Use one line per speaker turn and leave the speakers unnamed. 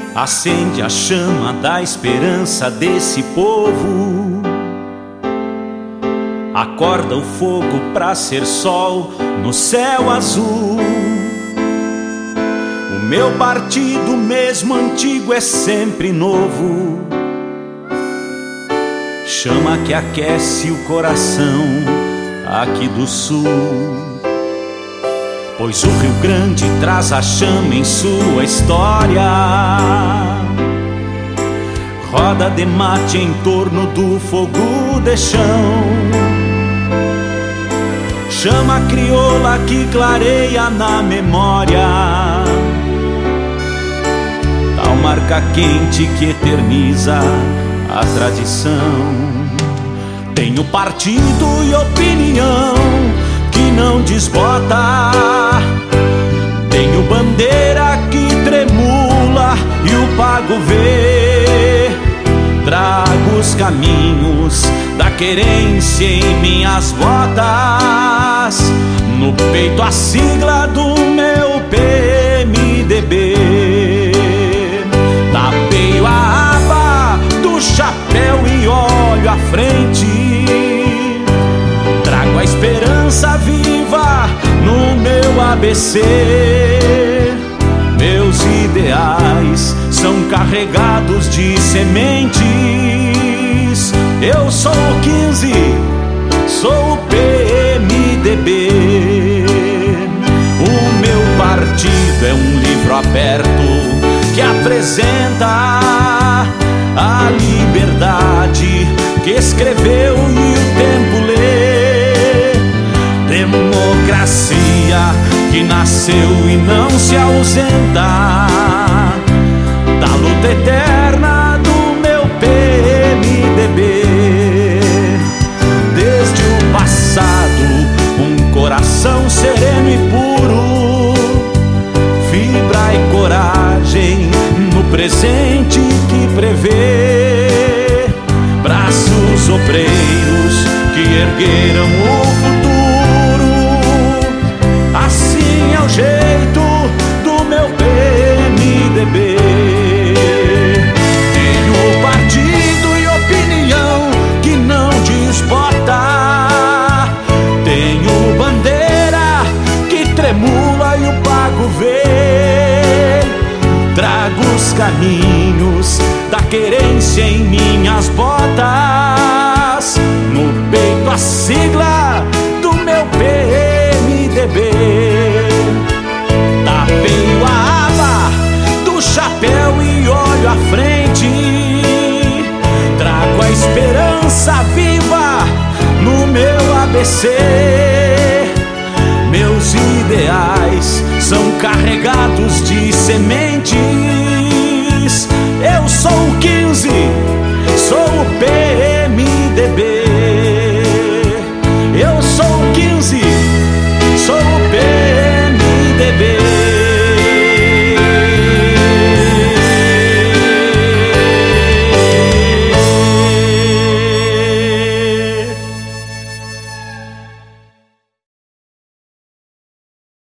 acende a chama da esperança desse povo. Acorda o fogo pra ser sol no céu azul. O meu partido, mesmo antigo, é sempre novo. Chama que aquece o coração aqui do sul. Pois o Rio Grande traz a chama em sua história. Roda de mate em torno do fogo de chão. Chama crioula que clareia na memória. Tal marca quente que eterniza a tradição. Tenho partido e opinião que não desbota. Tenho bandeira que tremula e o pago vê. Trago os caminhos da querência em minhas botas. No peito a sigla do meu PMDB. Tapeio a aba do chapéu e olho à frente. Trago a esperança viva no meu ABC. Meus ideais são carregados de sementes. Eu sou o 15, sou o PMDB. O meu partido é um livro aberto que apresenta a liberdade que escreveu e o tempo lê. Democracia que nasceu e não se ausenta. Da luta eterna do meu PMDB. Desde o passado, um coração sereno e puro. Fibra e coragem no presente que prevê. Braços obreiros que ergueram o futuro. Assim é o jeito do meu PMDB. Tenho partido e opinião que não desbota. Tenho bandeira que tremula e o pago vê. Trago os caminhos da querência em minhas botas. No peito a sigla do meu PMDB. Tapeio a aba do chapéu e olho à frente. Trago a esperança viva no meu ABC. Meus ideais são carregados de sementes.